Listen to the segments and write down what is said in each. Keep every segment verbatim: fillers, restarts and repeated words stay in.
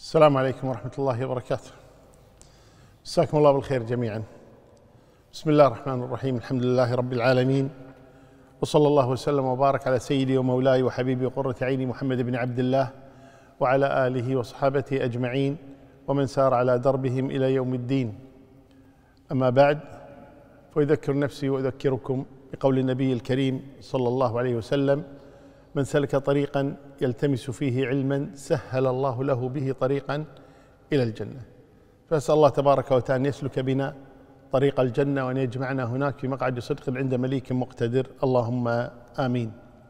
السلام عليكم ورحمة الله وبركاته. مساكم الله بالخير جميعا. بسم الله الرحمن الرحيم، الحمد لله رب العالمين، وصلى الله وسلم وبارك على سيدي ومولاي وحبيبي وقرة عيني محمد بن عبد الله وعلى آله وصحابته أجمعين ومن سار على دربهم إلى يوم الدين. أما بعد، فأذكر نفسي وأذكركم بقول النبي الكريم صلى الله عليه وسلم: من سلك طريقا يلتمس فيه علما سهل الله له به طريقا إلى الجنة. فأسأل الله تبارك وتعالى أن يسلك بنا طريق الجنة وأن يجمعنا هناك في مقعد صدق عند مليك مقتدر، اللهم آمين.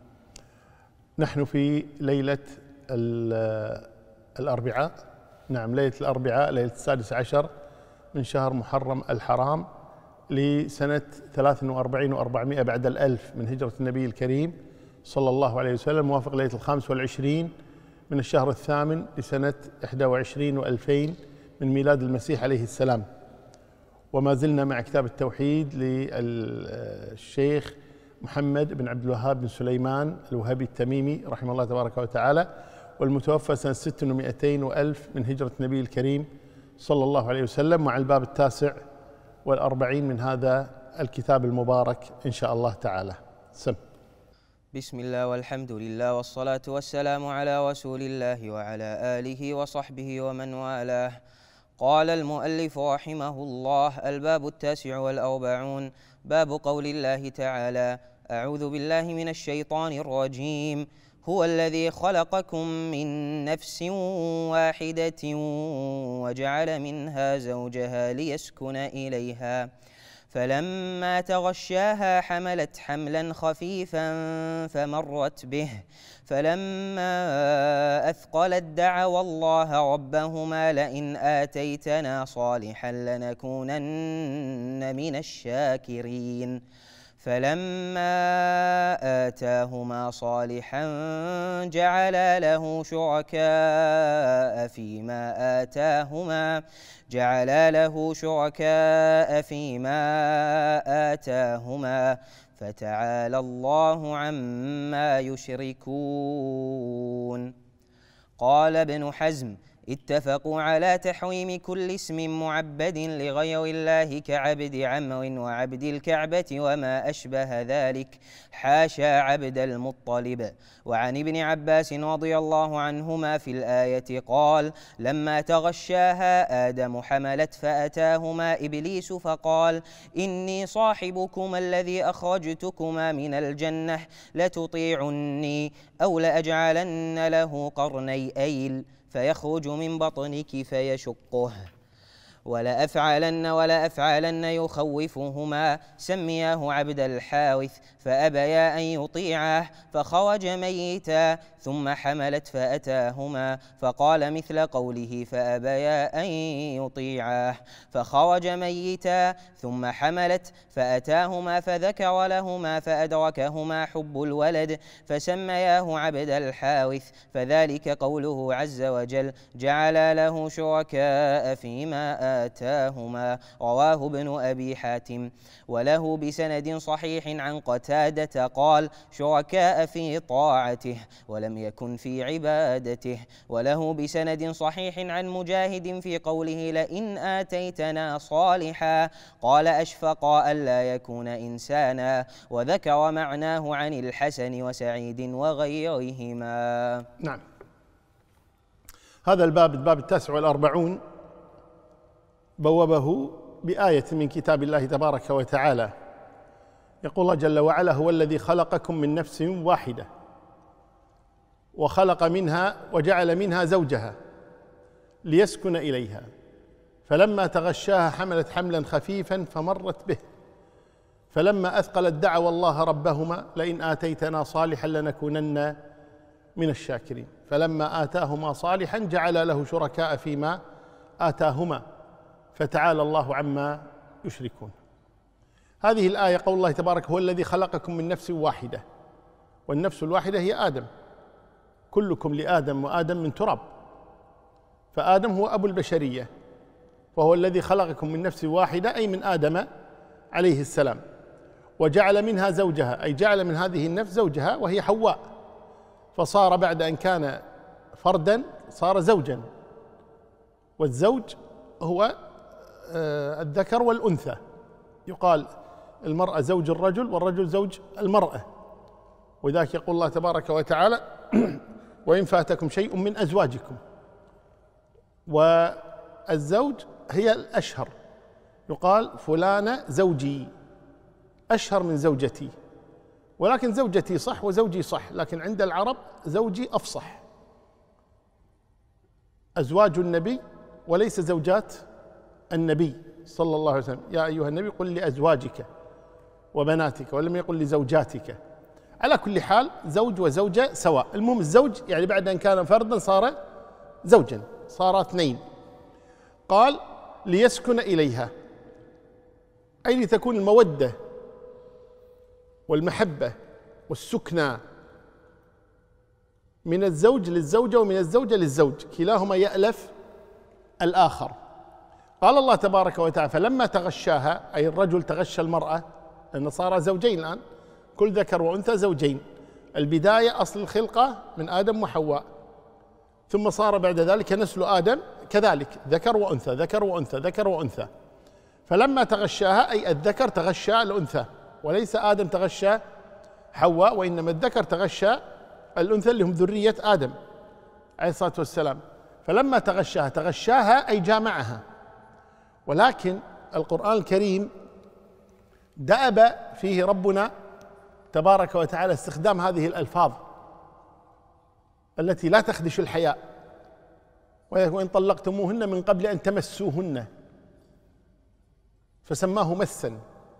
نحن في ليلة الأربعاء، نعم ليلة الأربعاء، ليلة السادس عشر من شهر محرم الحرام لسنة ثلاث وأربعين وأربعمائة بعد الألف من هجرة النبي الكريم صلى الله عليه وسلم، موافق ليلة الخامس والعشرين من الشهر الثامن لسنة إحدى وعشرين وألفين من ميلاد المسيح عليه السلام. وما زلنا مع كتاب التوحيد للشيخ محمد بن عبد الوهاب بن سليمان الوهابي التميمي رحمه الله تبارك وتعالى، والمتوفى سنة ست ومئتين وألف من هجرة النبي الكريم صلى الله عليه وسلم، مع الباب التاسع والأربعين من هذا الكتاب المبارك إن شاء الله تعالى. سم. بسم الله والحمد لله والصلاة والسلام على رسول الله وعلى آله وصحبه ومن والاه. قال المؤلف رحمه الله: الباب التاسع والأربعون، باب قول الله تعالى: أعوذ بالله من الشيطان الرجيم. هو الذي خلقكم من نفس واحدة وجعل منها زوجها ليسكن إليها، فلما تغشاها حملت حملا خفيفا فمرت به، فلما أثقلت دعوا الله ربهما لئن آتيتنا صالحا لنكونن من الشاكرين. فلما آتاهما صالحا جعلا له شركاء فيما آتاهما جعلا له شركاء فيما آتاهما فتعالى الله عما يشركون. قال ابن حزم: اتفقوا على تحويم كل اسم معبد لغير الله كعبد عمرو وعبد الكعبة وما أشبه ذلك، حاشا عبد المطلب. وعن ابن عباس رضي الله عنهما في الآية قال: لما تغشاها آدم حملت فأتاهما إبليس فقال: إني صاحبكما الذي أخرجتكما من الجنة، لتطيعني أو لأجعلن له قرني أيل فيخرج من بطنك فيشقه، ولا أفعلن ولا أفعلن يخوفهما. سمياه عبد الحارث فأبيا أن يطيعاه فخرج ميتا، ثم حملت فأتاهما فقال مثل قوله فأبيا أن يطيعاه فخرج ميتا، ثم حملت فأتاهما فذكر لهما فأدركهما حب الولد فسمياه عبد الحارث، فذلك قوله عز وجل: جعل له شركاء فيما آتاهما. رواه ابن أبي حاتم، وله بسند صحيح عن قتادة قال: شركاء في طاعته ولم يكن في عبادته. وله بسند صحيح عن مجاهد في قوله: لئن آتيتنا صالحا، قال: أشفق ألا يكون إنسانا. وذكر معناه عن الحسن وسعيد وغيرهما. نعم، هذا الباب الباب التاسع والأربعون بوبه بآية من كتاب الله تبارك وتعالى. يقول الله جل وعلا: هو الذي خلقكم من نفس واحدة وخلق منها وجعل منها زوجها ليسكن إليها، فلما تغشاها حملت حملا خفيفا فمرت به، فلما أثقلت دعوا الله ربهما لئن آتيتنا صالحا لنكونن من الشاكرين، فلما آتاهما صالحا جعل له شركاء فيما آتاهما فتعالى الله عما يشركون. هذه الآية قول الله تبارك: هو الذي خلقكم من نفس واحدة، والنفس الواحدة هي آدم، كلكم لآدم وآدم من تراب، فآدم هو أبو البشرية، فهو الذي خلقكم من نفس واحدة أي من آدم عليه السلام، وجعل منها زوجها أي جعل من هذه النفس زوجها وهي حواء، فصار بعد أن كان فردا صار زوجا، والزوج هو الذكر والأنثى، يقال المرأة زوج الرجل والرجل زوج المرأة، وذاك يقول الله تبارك وتعالى وإن فاتكم شيء من أزواجكم. والزوج هي الأشهر، يقال فلانة زوجي، أشهر من زوجتي، ولكن زوجتي صح وزوجي صح، لكن عند العرب زوجي أفصح. أزواج النبي وليس زوجات النبي صلى الله عليه وسلم. يا أيها النبي قل لأزواجك وبناتك، ولم يقل لزوجاتك. على كل حال زوج وزوجة سواء، المهم الزوج يعني بعد أن كان فردا صار زوجا، صار اثنين. قال ليسكن إليها، أي لتكون المودة والمحبة والسكنى من الزوج للزوجة ومن الزوجة للزوج، كلاهما يألف الآخر. قال الله تبارك وتعالى فلما تغشاها، أي الرجل تغشى المرأة، لأن صار زوجين الآن، كل ذكر وأنثى زوجين. البداية أصل الخلقة من آدم وحواء، ثم صار بعد ذلك نسل آدم كذلك ذكر وأنثى ذكر وأنثى ذكر وأنثى. فلما تغشاها أي الذكر تغشى الأنثى، وليس آدم تغشى حواء، وإنما الذكر تغشى الأنثى اللي هم ذرية آدم عليه الصلاة والسلام. فلما تغشاها، تغشاها أي جامعها. ولكن القرآن الكريم دأب فيه ربنا تبارك وتعالى استخدام هذه الألفاظ التي لا تخدش الحياء، وإن طلقتموهن من قبل أن تمسوهن، فسماه مسا.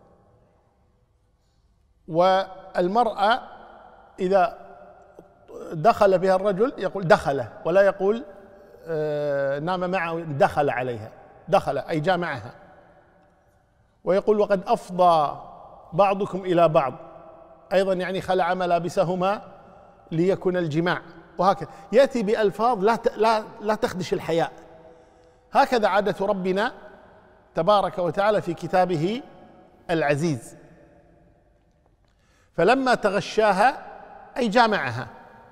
والمرأة إذا دخل بها الرجل يقول دخل، ولا يقول آه نام معه، دخل عليها، دخل أي جامعها. ويقول وقد أفضى بعضكم إلى بعض، أيضا يعني خلع ملابسهما ليكن الجماع، وهكذا يأتي بألفاظ لا لا لا تخدش الحياء. هكذا عادة ربنا تبارك وتعالى في كتابه العزيز. فلما تغشاها أي جامعها،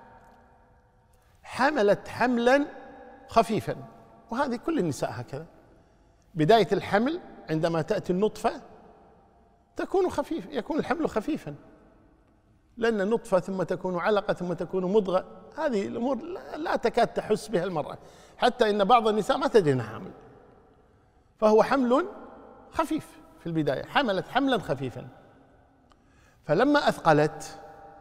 حملت حملا خفيفا، وهذه كل النساء هكذا. بداية الحمل عندما تأتي النطفة تكون خفيف، يكون الحمل خفيفا، لأن النطفة ثم تكون علقة ثم تكون مضغة، هذه الأمور لا تكاد تحس بها المرأة، حتى إن بعض النساء ما تدري أنها حامل. فهو حمل خفيف في البداية، حملت حملا خفيفا. فلما أثقلت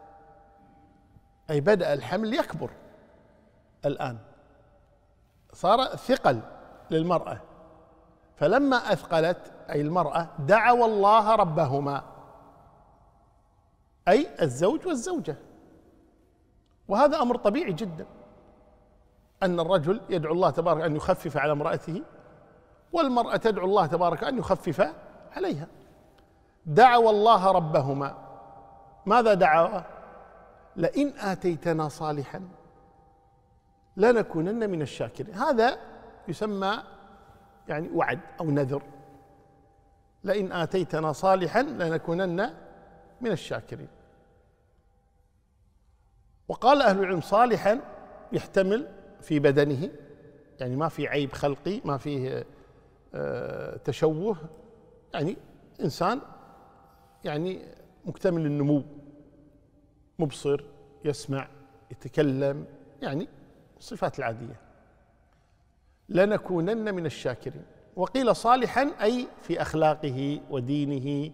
أي بدأ الحمل يكبر، الآن صار ثقل للمرأة. فلما أثقلت أي المرأة دعوا الله ربهما، أي الزوج والزوجة. وهذا أمر طبيعي جدا، أن الرجل يدعو الله تبارك أن يخفف على امرأته، والمرأة تدعو الله تبارك أن يخفف عليها. دعوا الله ربهما، ماذا دعوا؟ لئن آتيتنا صالحا لنكونن من الشاكرين. هذا يسمى يعني وعد أو نذر، لئن آتيتنا صالحا لنكونن من الشاكرين. وقال أهل العلم صالحا يحتمل في بدنه، يعني ما في عيب خلقي، ما فيه تشوه، يعني إنسان يعني مكتمل النمو، مبصر، يسمع، يتكلم، يعني الصفات العادية. لنكونن من الشاكرين. وقيل صالحا أي في أخلاقه ودينه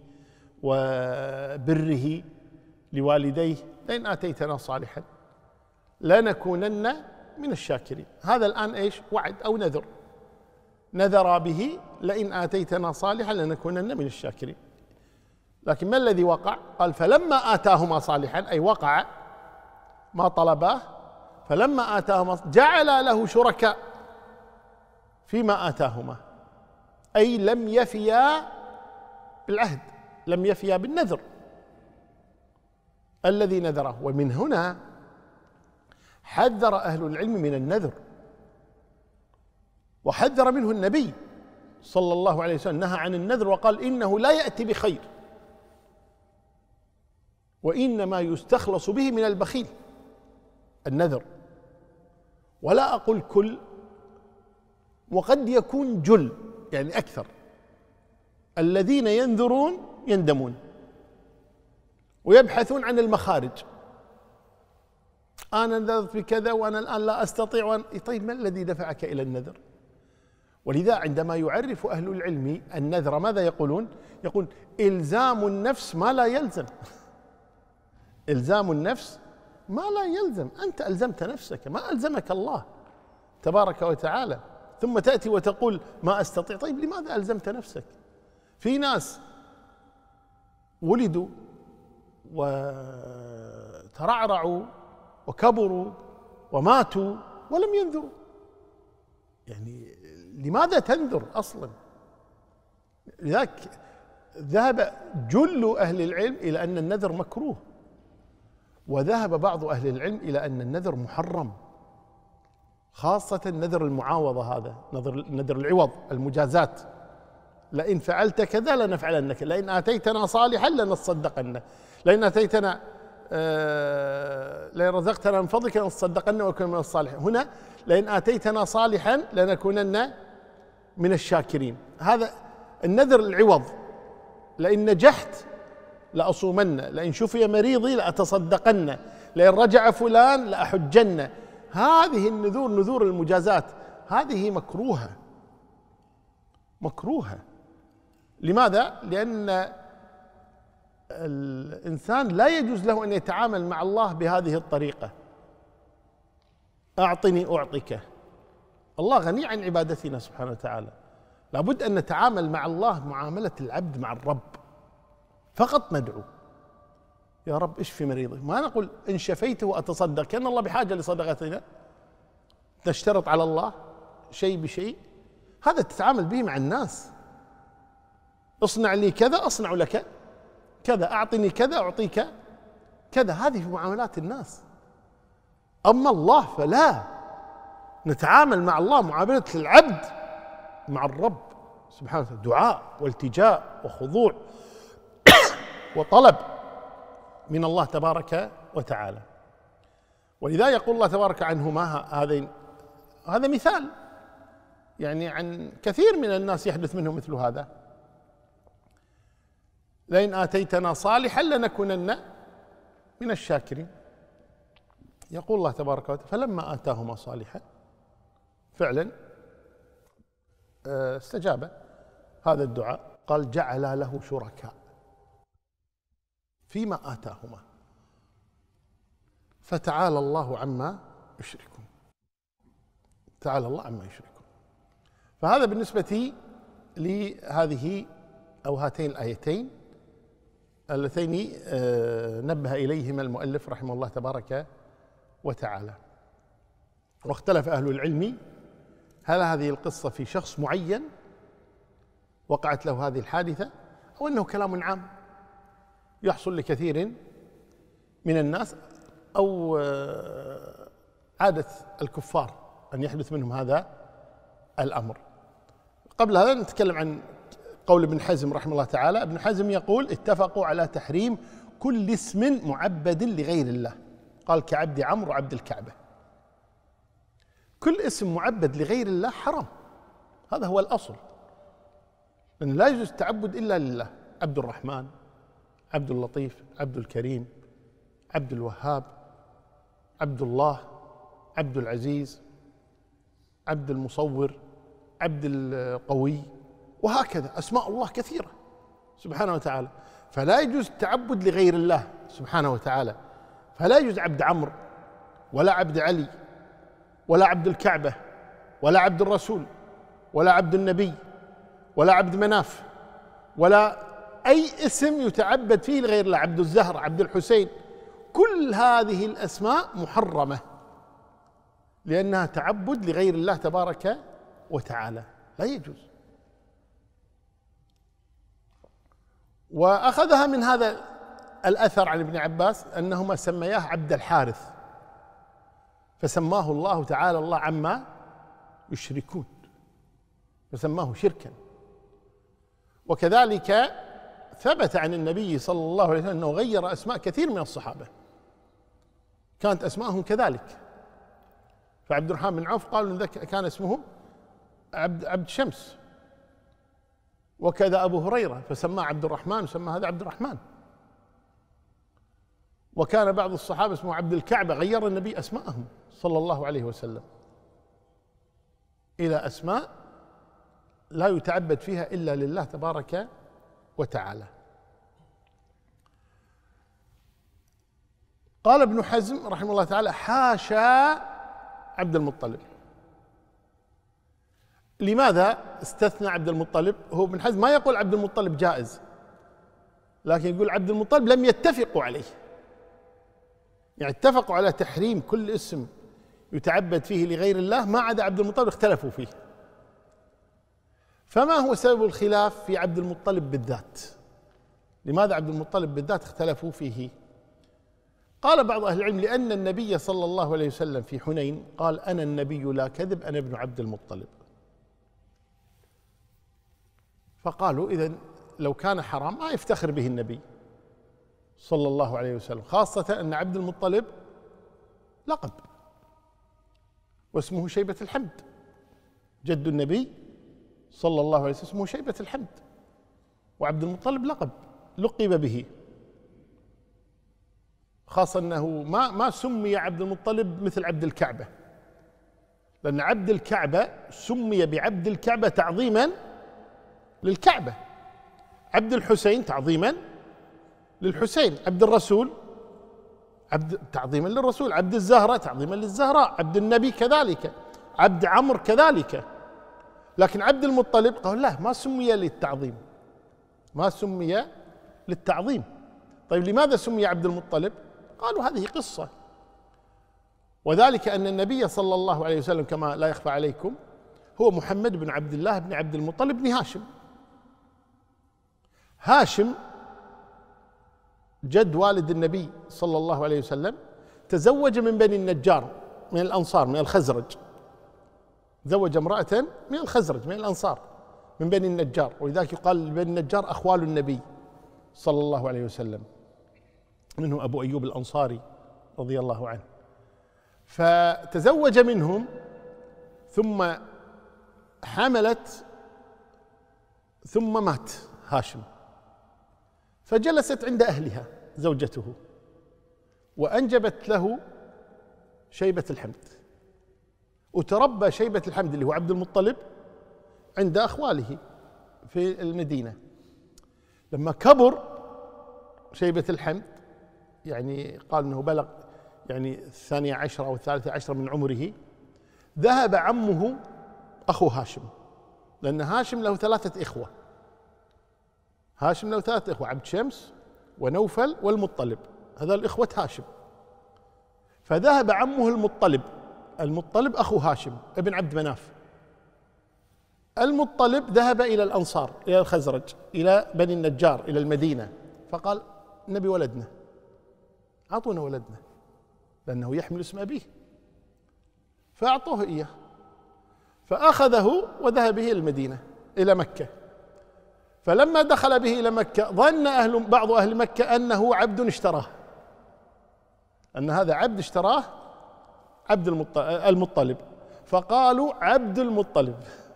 وبره لوالديه، لئن آتيتنا صالحا لنكونن من الشاكرين. هذا الآن إيش؟ وعد أو نذر، نذر به لئن آتيتنا صالحا لنكونن من الشاكرين. لكن ما الذي وقع؟ قال فلما آتاهما صالحا، أي وقع ما طلباه. فلما آتاهما جعل له شركاء فيما آتاهما، أي لم يفيا بالعهد، لم يفيا بالنذر الذي نذره. ومن هنا حذر أهل العلم من النذر، وحذر منه النبي صلى الله عليه وسلم، نهى عن النذر وقال إنه لا يأتي بخير، وإنما يستخلص به من البخيل النذر. ولا أقول كل، وقد يكون جل يعني أكثر. الذين ينذرون يندمون ويبحثون عن المخارج. أنا نذرت بكذا وأنا الآن لا أستطيع وأنا... طيب ما الذي دفعك إلى النذر؟ ولذا عندما يعرف أهل العلم النذر ماذا يقولون؟ يقول إلزام النفس ما لا يلزم. إلزام النفس ما لا يلزم، أنت ألزمت نفسك، ما ألزمك الله تبارك وتعالى، ثم تأتي وتقول ما أستطيع. طيب لماذا ألزمت نفسك؟ في ناس ولدوا وترعرعوا وكبروا وماتوا ولم ينذروا. يعني لماذا تنذر أصلا؟ لذلك ذهب جل أهل العلم إلى أن النذر مكروه، وذهب بعض أهل العلم إلى أن النذر محرم، خاصة نذر المعاوضة، هذا نذر نذر العوض، المجازات. لئن فعلت كذا لنفعلن كذا، لئن آتيتنا صالحا لنصدقن، لئن آتيتنا آه لئن رزقتنا من فضلك لنصدقن ونكون من الصالحين. هنا لئن آتيتنا صالحا لنكونن من الشاكرين، هذا النذر العوض. لئن نجحت لأصومن، لئن شفي مريضي لأتصدقن، لئن رجع فلان لأحجن. هذه النذور نذور المجازات هذه مكروهة مكروهة. لماذا؟ لأن الإنسان لا يجوز له أن يتعامل مع الله بهذه الطريقة. أعطني أعطيك. الله غني عن عبادتنا سبحانه وتعالى، لابد أن نتعامل مع الله معاملة العبد مع الرب، فقط ندعو يا رب اشفي مريضي، ما نقول إن شفيته أتصدق، كأن الله بحاجة لصدقتنا، نشترط على الله شيء بشيء. هذا تتعامل به مع الناس، اصنع لي كذا أصنع لك كذا، أعطني كذا أعطيك كذا، هذه في معاملات الناس. أما الله فلا، نتعامل مع الله معاملة العبد مع الرب سبحانه وتعالى، دعاء والتجاء وخضوع وطلب من الله تبارك وتعالى. ولذا يقول الله تبارك عنهما هذين، هذا مثال يعني عن كثير من الناس يحدث منهم مثل هذا. لئن آتيتنا صالحا لنكونن من الشاكرين. يقول الله تبارك وتعالى فلما آتاهما صالحا، فعلا استجاب هذا الدعاء، قال جعل له شركاء فيما آتاهما فتعالى الله عما يشركون. تعالى الله عما يشركون. فهذا بالنسبة لهذه أو هاتين الآيتين اللتين نبه إليهما المؤلف رحمه الله تبارك وتعالى. واختلف أهل العلم هل هذه القصة في شخص معين وقعت له هذه الحادثة، أو أنه كلام عام يحصل لكثير من الناس، أو عادة الكفار أن يحدث منهم هذا الأمر. قبل هذا نتكلم عن قول ابن حزم رحمه الله تعالى. ابن حزم يقول اتفقوا على تحريم كل اسم معبد لغير الله، قال كعبد عمرو وعبد الكعبة. كل اسم معبد لغير الله حرام، هذا هو الأصل، لأن لا يجوز التعبد إلا لله. عبد الرحمن، عبد اللطيف، عبد الكريم، عبد الوهاب، عبد الله، عبد العزيز، عبد المصور، عبد القوي، وهكذا أسماء الله كثيرة سبحانه وتعالى. فلا يجوز التعبد لغير الله سبحانه وتعالى. فلا يجوز عبد عمرو ولا عبد علي ولا عبد الكعبة ولا عبد الرسول ولا عبد النبي ولا عبد مناف ولا أي اسم يتعبد فيه لغير الله، عبد الزهر، عبد الحسين. كل هذه الأسماء محرمة لأنها تعبد لغير الله تبارك وتعالى، لا يجوز. وأخذها من هذا الأثر عن ابن عباس أنهما سمياه عبد الحارث، فسماه الله تعالى الله عما يشركون، فسماه شركا. وكذلك ثبت عن النبي صلى الله عليه وسلم أنه غير أسماء كثير من الصحابة، كانت أسماءهم كذلك. فعبد الرحمن بن عوف قالوا إن كان اسمه عبد عبد شمس، وكذا أبو هريرة فسماه عبد الرحمن وسمى هذا عبد الرحمن. وكان بعض الصحابة اسمه عبد الكعبة، غير النبي أسماءهم صلى الله عليه وسلم إلى أسماء لا يتعبد فيها إلا لله تبارك وتعالى. قال ابن حزم رحمه الله تعالى: حاشا عبد المطلب. لماذا استثنى عبد المطلب؟ هو ابن حزم ما يقول عبد المطلب جائز، لكن يقول عبد المطلب لم يتفقوا عليه، يعني اتفقوا على تحريم كل اسم يتعبد فيه لغير الله ما عدا عبد المطلب اختلفوا فيه. فما هو سبب الخلاف في عبد المطلب بالذات؟ لماذا عبد المطلب بالذات اختلفوا فيه؟ قال بعض أهل العلم: لأن النبي صلى الله عليه وسلم في حنين قال: أنا النبي لا كذب، أنا ابن عبد المطلب. فقالوا إذن لو كان حرام ما يفتخر به النبي صلى الله عليه وسلم، خاصة أن عبد المطلب لقب واسمه شيبة الحمد، جد النبي صلى الله عليه وسلم اسمه شيبة الحمد، وعبد المطلب لقب لقب به، خاصة أنه ما ما سمي عبد المطلب مثل عبد الكعبة، لأن عبد الكعبة سمي بعبد الكعبة تعظيما للكعبة، عبد الحسين تعظيما للحسين، عبد الرسول عبد تعظيما للرسول، عبد الزهرة تعظيما للزهراء، عبد النبي كذلك، عبد عمرو كذلك. لكن عبد المطلب قال لا، ما سمي للتعظيم، ما سمي للتعظيم. طيب لماذا سمي عبد المطلب؟ قالوا هذه قصة، وذلك أن النبي صلى الله عليه وسلم كما لا يخفى عليكم هو محمد بن عبد الله بن عبد المطلب بن هاشم. هاشم جد والد النبي صلى الله عليه وسلم تزوج من بني النجار من الأنصار من الخزرج، زوج امرأة من الخزرج من الأنصار من بني النجار، ولذلك يقال بني النجار أخوال النبي صلى الله عليه وسلم، منه أبو أيوب الأنصاري رضي الله عنه. فتزوج منهم ثم حملت ثم مات هاشم، فجلست عند أهلها زوجته وأنجبت له شيبة الحمد، وتربى شيبة الحمد اللي هو عبد المطلب عند أخواله في المدينة. لما كبر شيبة الحمد، يعني قال أنه بلغ يعني الثانية عشرة أو الثالثة عشرة من عمره، ذهب عمه أخو هاشم، لأن هاشم له ثلاثة إخوة، هاشم له ثلاثة إخوة، عبد شمس ونوفل والمطلب، هذا الإخوة هاشم. فذهب عمه المطلب، المطلب أخو هاشم ابن عبد مناف، المطلب ذهب إلى الأنصار إلى الخزرج إلى بني النجار إلى المدينة، فقال نبي ولدنا، أعطونا ولدنا لأنه يحمل اسم أبيه، فأعطوه إياه، فأخذه وذهب به إلى المدينة إلى مكة. فلما دخل به إلى مكة ظن أهل بعض أهل مكة أنه عبد اشتراه، أن هذا عبد اشتراه عبد المطلب، فقالوا عبد المطلب،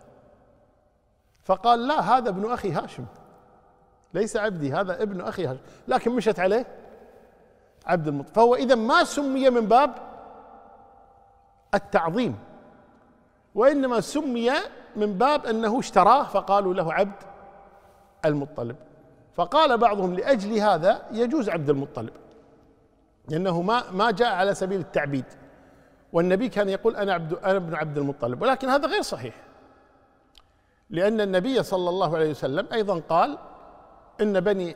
فقال لا، هذا ابن أخي هاشم ليس عبدي، هذا ابن أخي هاشم، لكن مشت عليه عبد المطلب. فهو إذا ما سمي من باب التعظيم، وإنما سمي من باب أنه اشتراه فقالوا له عبد المطلب. فقال بعضهم لأجل هذا يجوز عبد المطلب، لأنه ما ما جاء على سبيل التعبيد، والنبي كان يقول أنا عبد أنا ابن عبد المطلب، ولكن هذا غير صحيح، لأن النبي صلى الله عليه وسلم أيضا قال إن بني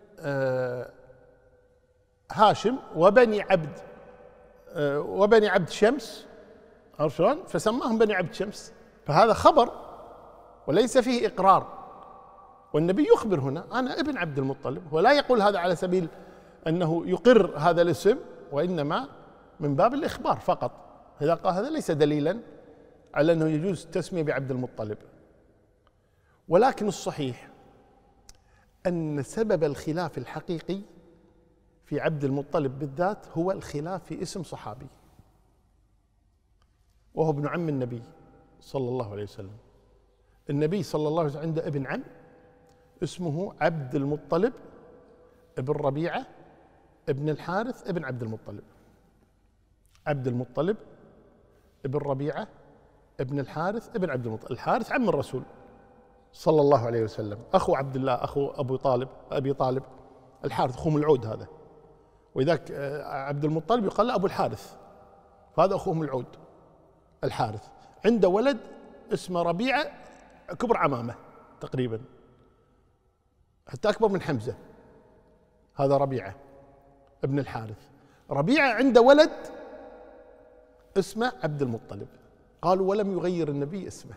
هاشم وبني عبد وبني عبد شمس، عرفت شلون؟ فسماهم بني عبد شمس، فهذا خبر وليس فيه إقرار، والنبي يخبر هنا أنا ابن عبد المطلب، ولا يقول هذا على سبيل أنه يقر هذا الاسم، وإنما من باب الإخبار فقط. إذا قال هذا ليس دليلا على أنه يجوز التسمية بعبد المطلب. ولكن الصحيح أن سبب الخلاف الحقيقي في عبد المطلب بالذات هو الخلاف في اسم صحابي، وهو ابن عم النبي صلى الله عليه وسلم النبي صلى الله عليه وسلم عنده ابن عم اسمه عبد المطلب ابن ربيعة ابن الحارث ابن عبد المطلب. عبد المطلب ابن ربيعة ابن الحارث ابن عبد المطلب. الحارث عم الرسول صلى الله عليه وسلم، أخو عبد الله، أخو أبو طالب أبي طالب. الحارث أخوهم العود هذا، وإذاك عبد المطلب يقال له أبو الحارث، فهذا أخوهم العود الحارث. عنده ولد اسمه ربيعة كبر عمامه تقريبا، حتى أكبر من حمزة. هذا ربيعة ابن الحارث. ربيعة عنده ولد اسمه عبد المطلب. قالوا ولم يغير النبي اسمه،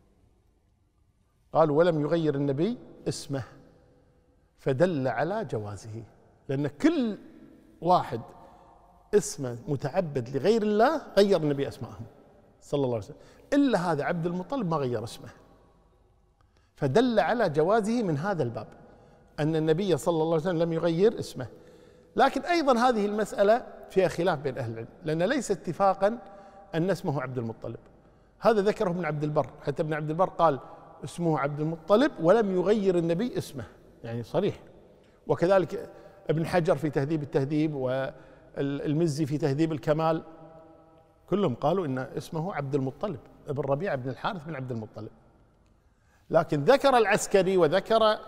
قالوا ولم يغير النبي اسمه، فدل على جوازه، لأن كل واحد اسمه متعبد لغير الله غير النبي أسماءهم صلى الله عليه وسلم، إلا هذا عبد المطلب ما غير اسمه، فدل على جوازه من هذا الباب أن النبي صلى الله عليه وسلم لم يغير اسمه. لكن أيضا هذه المسألة فيها خلاف بين أهل العلم، لأن ليس اتفاقا أن اسمه عبد المطلب. هذا ذكره ابن عبد البر، حتى ابن عبد البر قال اسمه عبد المطلب ولم يغير النبي اسمه، يعني صريح. وكذلك ابن حجر في تهذيب التهذيب والمزي في تهذيب الكمال كلهم قالوا إن اسمه عبد المطلب ابن ربيعة بن الحارث بن عبد المطلب. لكن ذكر العسكري وذكر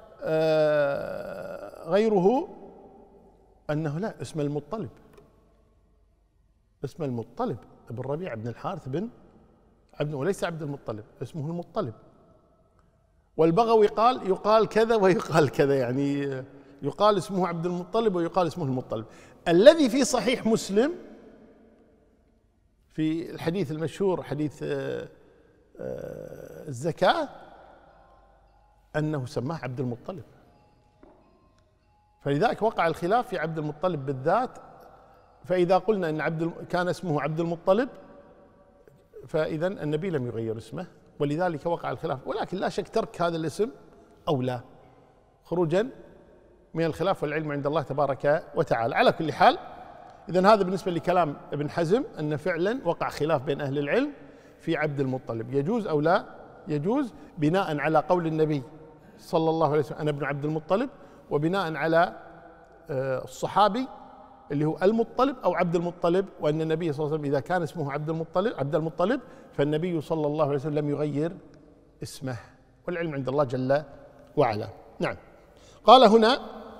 غيره أنه لا، اسم المطلب، اسم المطلب ابن ربيعة بن الحارث بن عبد، وليس عبد المطلب، اسمه المطلب. والبغوي قال يقال كذا ويقال كذا، يعني يقال اسمه عبد المطلب ويقال اسمه المطلب. الذي في صحيح مسلم في الحديث المشهور حديث الزكاة أنه سماه عبد المطلب، فلذلك وقع الخلاف في عبد المطلب بالذات. فإذا قلنا أن عبد كان اسمه عبد المطلب فإذا النبي لم يغير اسمه، ولذلك وقع الخلاف. ولكن لا شك ترك هذا الاسم أولى خروجا من الخلاف، والعلم عند الله تبارك وتعالى. على كل حال، إذن هذا بالنسبة لكلام ابن حزم أن فعلا وقع خلاف بين أهل العلم في عبد المطلب، يجوز أو لا يجوز، بناء على قول النبي صلى الله عليه وسلم أنا ابن عبد المطلب، وبناء على الصحابي اللي هو المطلب أو عبد المطلب، وأن النبي صلى الله عليه وسلم إذا كان اسمه عبد المطلب عبد المطلب فالنبي صلى الله عليه وسلم لم يغير اسمه، والعلم عند الله جل وعلا. نعم. قال هنا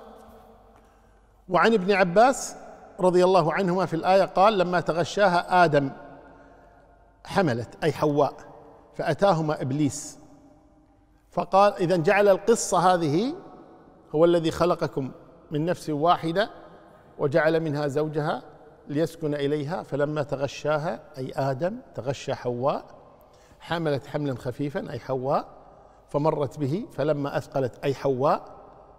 وعن ابن عباس رضي الله عنهما في الآية قال لما تغشاها آدم حملت أي حواء فأتاهما إبليس فقال، إذا جعل القصة هذه هو الذي خلقكم من نفس واحدة وجعل منها زوجها ليسكن إليها، فلما تغشاها أي آدم تغشى حواء حملت حملا خفيفا أي حواء فمرت به، فلما أثقلت أي حواء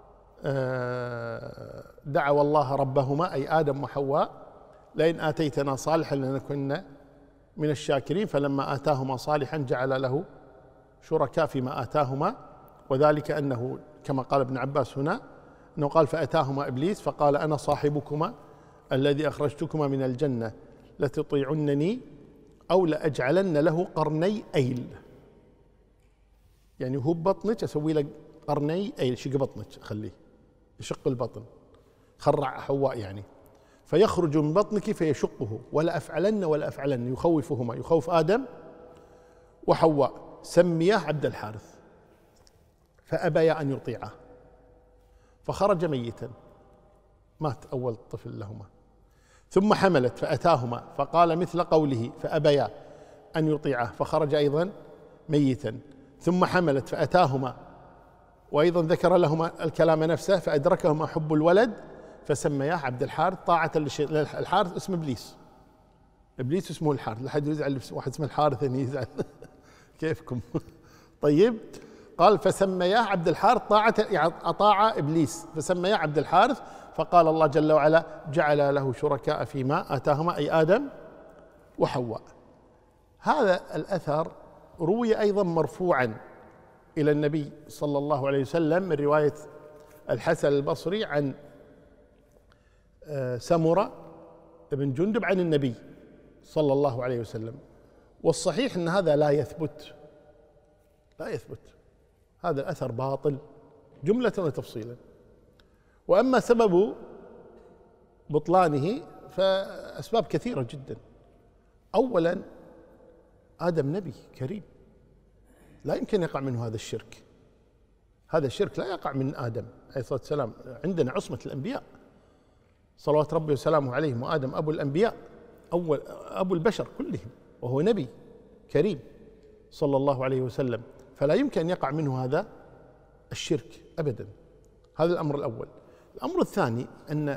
دعوا الله ربهما أي آدم وحواء لئن آتيتنا صالحا لنكن من الشاكرين، فلما آتاهما صالحا جعل له شركاء فيما آتاهما، وذلك أنه كما قال ابن عباس هنا أنه قال فأتاهما إبليس فقال أنا صاحبكما الذي أخرجتكما من الجنة لتطيعنني أو لأجعلن له قرني أيل، يعني هو ببطنك أسوي له قرني أيل، شق بطنك خليه يشق البطن، خرع حواء يعني، فيخرج من بطنك فيشقه، ولا أفعلن ولا أفعلن، يخوفهما، يخوف آدم وحواء، سمياه عبد الحارث فأبيا أن يطيعه فخرج ميتا، مات أول طفل لهما، ثم حملت فأتاهما فقال مثل قوله فأبيا أن يطيعه فخرج أيضا ميتا، ثم حملت فأتاهما وأيضا ذكر لهما الكلام نفسه فأدركهما حب الولد فسمياه عبد الحارث طاعة للحارث، اسم إبليس، إبليس اسمه الحارث، لا حد يزعل واحد اسمه الحارث أن يزعل كيفكم طيب. قال فسمياه عبد الحارث طاعة أطاع إبليس فسمياه عبد الحارث، فقال الله جل وعلا جعل له شركاء فيما آتاهما أي آدم وحواء. هذا الأثر روي أيضا مرفوعا إلى النبي صلى الله عليه وسلم من رواية الحسن البصري عن سمرة بن جندب عن النبي صلى الله عليه وسلم، والصحيح أن هذا لا يثبت لا يثبت، هذا الأثر باطل جملة وتفصيلا. وأما سبب بطلانه فأسباب كثيرة جدا. أولا آدم نبي كريم، لا يمكن يقع منه هذا الشرك. هذا الشرك لا يقع من آدم عليه الصلاة والسلام. عندنا عصمة الأنبياء صلوات ربي وسلامه عليهم، وآدم أبو الأنبياء، أول أبو البشر كلهم، وهو نبي كريم صلى الله عليه وسلم، فلا يمكن أن يقع منه هذا الشرك أبدا. هذا الأمر الأول. الأمر الثاني أن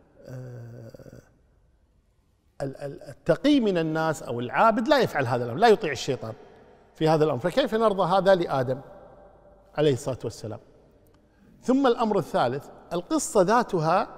التقي من الناس أو العابد لا يفعل هذا الأمر، لا يطيع الشيطان في هذا الأمر، فكيف نرضى هذا لآدم عليه الصلاة والسلام؟ ثم الأمر الثالث، القصة ذاتها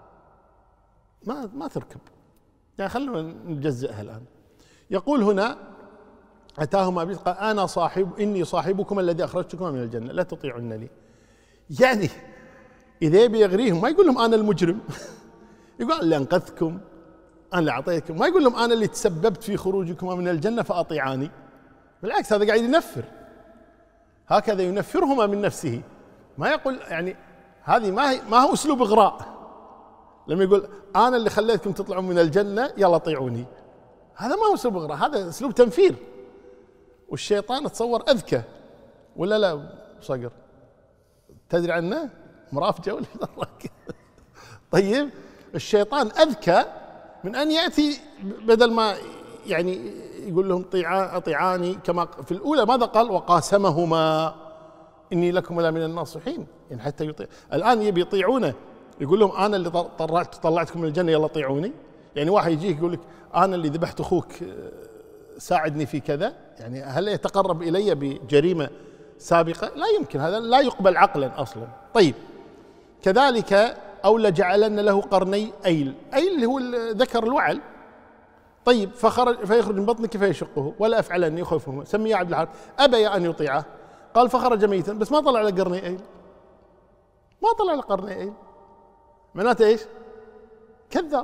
ما ما تركب، يعني خلونا نجزئها الآن. يقول هنا أتاهما إبليس قال أنا صاحب إني صاحبكم الذي أخرجتكما من الجنة لا تطيعن لي. يعني إذا يبي يغريهم ما يقول لهم أنا المجرم يقول أنا اللي أنقذكم، أنا اللي أعطيتكم، ما يقول لهم أنا اللي تسببت في خروجكما من الجنة فأطيعاني. بالعكس، هذا قاعد ينفر، هكذا ينفرهما من نفسه. ما يقول يعني هذه ما هي ما هو أسلوب إغراء لما يقول أنا اللي خليتكم تطلعون من الجنة يلا طيعوني. هذا ما هو أسلوب إغراء، هذا أسلوب تنفير. والشيطان أتصور أذكى ولا لا صقر؟ تدري عنه؟ مرافجة ولا دراك؟ طيب الشيطان أذكى من أن يأتي بدل ما يعني يقول لهم أطيعاني كما في الأولى ماذا قال؟ وقاسمهما إني لكم لا من الناصحين، يعني حتى يطيع. الآن يبي يطيعونه يقول لهم أنا اللي طلعت طلعتكم من الجنة يلا طيعوني. يعني واحد يجيك يقول لك أنا اللي ذبحت أخوك ساعدني في كذا، يعني هل يتقرب إلي بجريمة سابقة؟ لا يمكن، هذا لا يقبل عقلا أصلا. طيب كذلك أو لجعلن له قرني أيل، أيل اللي هو ذكر الوعل. طيب فخرج فيخرج من بطنك فيشقه ولا أفعلن يخوفه سمي يا عبد الحارث أبى أن يطيعه. قال فخرج ميتا، بس ما طلع على قرني أيل، ما طلع على قرني أيل، معناته إيش؟ كذاب.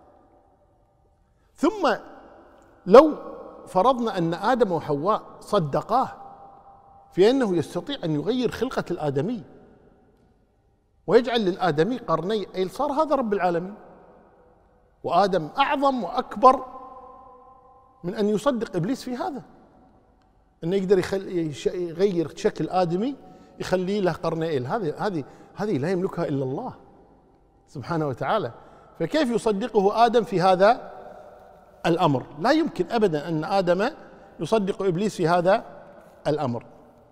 ثم لو فرضنا أن آدم وحواء صدقاه في أنه يستطيع أن يغير خلقة الآدمي ويجعل للآدمي قرني أيل، صار هذا رب العالمين، وآدم أعظم وأكبر من أن يصدق إبليس في هذا، أنه يقدر يغير شكل آدمي يخليه له قرني أيل. هذه هذه هذه لا يملكها إلا الله سبحانه وتعالى. فكيف يصدقه آدم في هذا الأمر؟ لا يمكن أبدا أن آدم يصدق إبليس في هذا الأمر.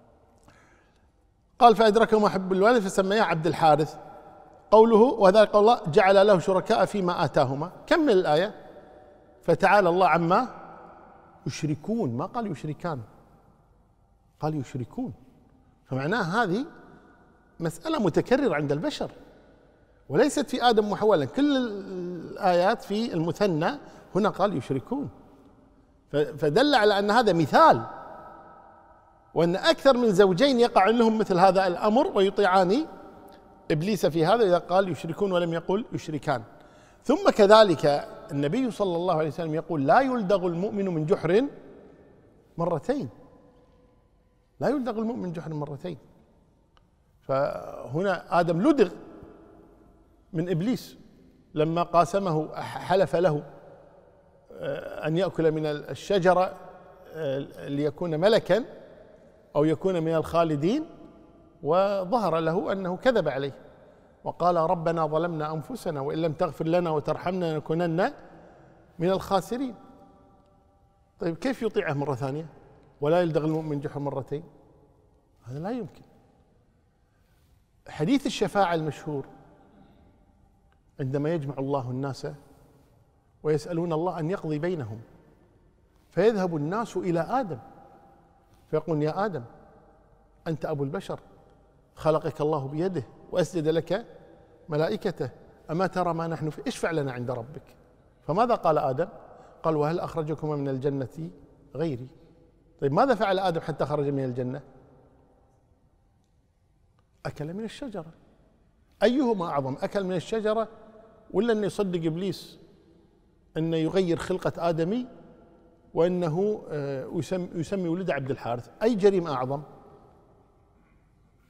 قال فأدركه محب الوالد فسميه عبد الحارث. قوله وذلك قول الله جعل له شركاء فيما آتاهما، كمل الآية فتعالى الله عما يشركون، ما قال يشركان، قال يشركون، فمعناه هذه مسألة متكررة عند البشر وليست في آدم وحواء، كل الآيات في المثنى، هنا قال يشركون، فدل على أن هذا مثال، وأن أكثر من زوجين يقع لهم مثل هذا الأمر ويطيعان إبليس في هذا إذا قال يشركون ولم يقل يشركان. ثم كذلك النبي صلى الله عليه وسلم يقول لا يلدغ المؤمن من جحر مرتين، لا يلدغ المؤمن من جحر مرتين. فهنا آدم لدغ من إبليس لما قاسمه، حلف له أن يأكل من الشجرة ليكون ملكا أو يكون من الخالدين، وظهر له أنه كذب عليه وقال ربنا ظلمنا أنفسنا وإن لم تغفر لنا وترحمنا لنكونن من الخاسرين. طيب كيف يطيعه مرة ثانية ولا يلدغ المؤمن جحر مرتين؟ هذا لا يمكن. حديث الشفاعة المشهور عندما يجمع الله الناس ويسألون الله أن يقضي بينهم، فيذهب الناس إلى آدم فيقول يا آدم أنت أبو البشر، خلقك الله بيده وأسجد لك ملائكته، أما ترى ما نحن فيه، اشفع لنا عند ربك. فماذا قال آدم؟ قال وهل أخرجكما من الجنة غيري؟ طيب ماذا فعل آدم حتى خرج من الجنة؟ أكل من الشجرة. أيهما أعظم، أكل من الشجرة ولا أن يصدق إبليس أنه يغير خلقة آدمي وأنه يسمي ولد عبد الحارث؟ أي جريمة أعظم؟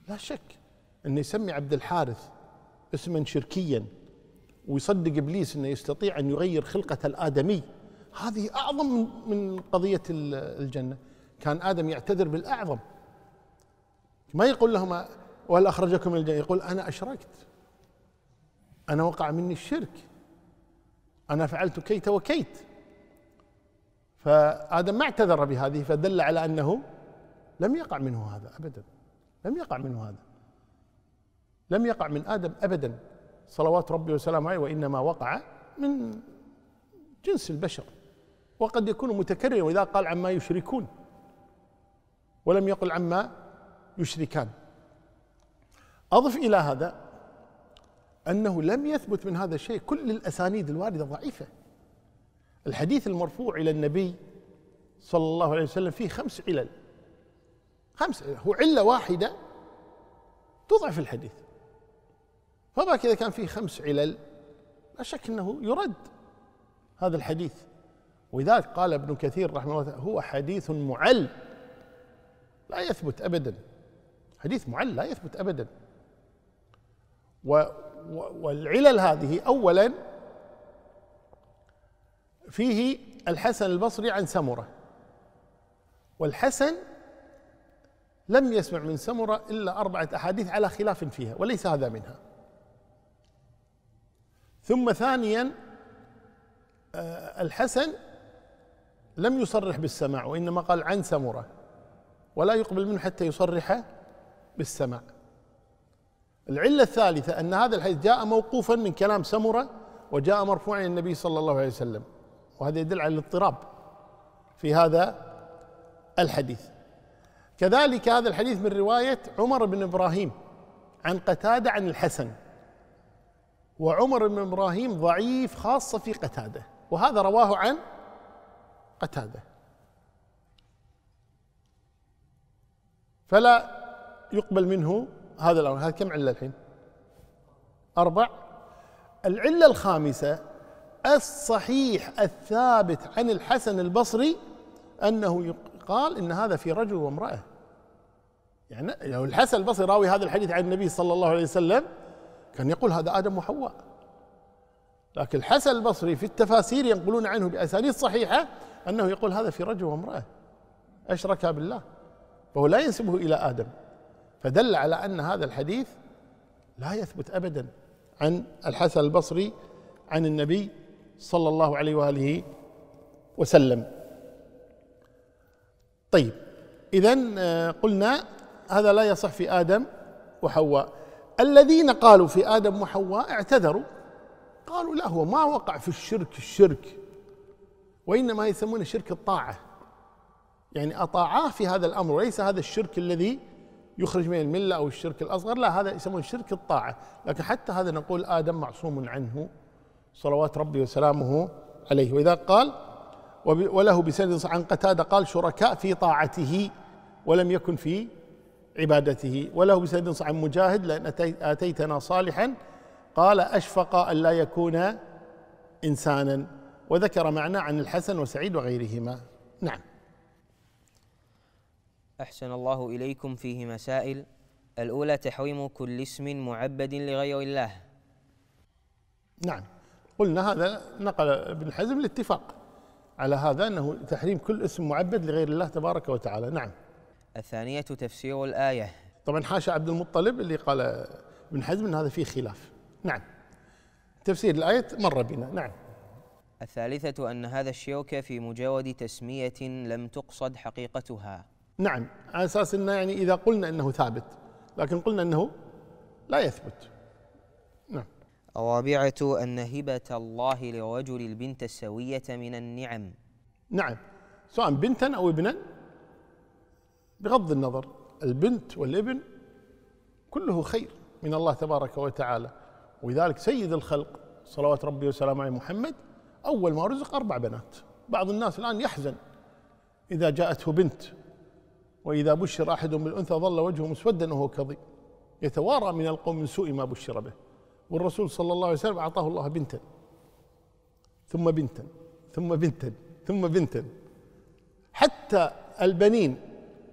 لا شك أن يسمي عبد الحارث اسما شركيا ويصدق إبليس أنه يستطيع أن يغير خلقة الآدمي، هذه أعظم من قضية الجنة. كان آدم يعتذر بالأعظم، ما يقول لهم وهل أخرجكم من الجنة، يقول أنا أشركت، أنا وقع مني الشرك، أنا فعلت كيت وكيت. فآدم ما اعتذر بهذه، فدل على أنه لم يقع منه هذا أبدا، لم يقع منه هذا، لم يقع من آدم أبدا صلوات ربي وسلامه عليه، وإنما وقع من جنس البشر، وقد يكون متكررا، وإذا قال عما يشركون ولم يقل عما يشركان. أضف إلى هذا أنه لم يثبت من هذا الشيء، كل الأسانيد الواردة ضعيفة. الحديث المرفوع إلى النبي صلى الله عليه وسلم فيه خمس علل، خمس علل، هو علة واحدة تضعف الحديث، فما كذا كان فيه خمس علل، لا شك أنه يرد هذا الحديث. ولذلك قال ابن كثير رحمه الله هو حديث معل لا يثبت أبدا، حديث معل لا يثبت أبدا. و والعلل هذه أولا فيه الحسن البصري عن سمرة، والحسن لم يسمع من سمرة إلا أربعة أحاديث على خلاف فيها، وليس هذا منها. ثم ثانيا الحسن لم يصرح بالسماع، وإنما قال عن سمرة، ولا يقبل منه حتى يصرح بالسماع. العلة الثالثة أن هذا الحديث جاء موقوفا من كلام سمرة، وجاء مرفوعا إلى النبي صلى الله عليه وسلم، وهذا يدل على الاضطراب في هذا الحديث. كذلك هذا الحديث من رواية عمر بن إبراهيم عن قتادة عن الحسن، وعمر بن إبراهيم ضعيف خاصة في قتادة، وهذا رواه عن قتادة، فلا يقبل منه هذا الأمر. هذا كم علة الحين؟ أربع. العلة الخامسة الصحيح الثابت عن الحسن البصري أنه قال إن هذا في رجل وامرأة، يعني لو الحسن البصري راوي هذا الحديث عن النبي صلى الله عليه وسلم كان يقول هذا آدم وحواء، لكن الحسن البصري في التفاسير ينقلون عنه بأسانيد صحيحة أنه يقول هذا في رجل وامرأة أشركا بالله، فهو لا ينسبه إلى آدم، فدل على أن هذا الحديث لا يثبت أبدا عن الحسن البصري عن النبي صلى الله عليه وآله وسلم. طيب، إذن قلنا هذا لا يصح في آدم وحواء. الذين قالوا في آدم وحواء اعتذروا، قالوا لا، هو ما وقع في الشرك الشرك، وإنما يسمونه شرك الطاعة، يعني أطاعاه في هذا الأمر، وليس هذا الشرك الذي يخرج من الملة أو الشرك الأصغر، لا، هذا يسمونه شرك الطاعة. لكن حتى هذا نقول آدم معصوم عنه صلوات ربي وسلامه عليه. وإذا قال وله بسند عن قتادة قال شركاء في طاعته ولم يكن في عبادته، وله بسند عن مجاهد لأن آتيتنا صالحا قال أشفق أن لا يكون إنسانا، وذكر معنى عن الحسن وسعيد وغيرهما. نعم. أحسن الله إليكم. فيه مسائل. الأولى تحريم كل اسم معبد لغير الله. نعم، قلنا هذا نقل ابن حزم الاتفاق على هذا، أنه تحريم كل اسم معبد لغير الله تبارك وتعالى. نعم. الثانية تفسير الآية. طبعا حاشا عبد المطلب اللي قال ابن حزم أن هذا فيه خلاف. نعم، تفسير الآية مر بنا. نعم. الثالثة أن هذا الشرك في مجرد تسمية لم تقصد حقيقتها. نعم، على أساس أنه يعني إذا قلنا أنه ثابت، لكن قلنا أنه لا يثبت. نعم. الرابعة أن هبة الله لرجل البنت السوية من النعم. نعم، سواء بنتا أو ابنا، بغض النظر، البنت والابن كله خير من الله تبارك وتعالى. ولذلك سيد الخلق صلوات ربي وسلامه عليه محمد أول ما رزق أربع بنات. بعض الناس الآن يحزن إذا جاءته بنت، وإذا بشر أحد بالأنثى ظل وجهه مسودا وهو كظيم يتوارى من القوم من سوء ما بشر به. والرسول صلى الله عليه وسلم أعطاه الله بنتا ثم بنتا ثم بنتا ثم بنتا، حتى البنين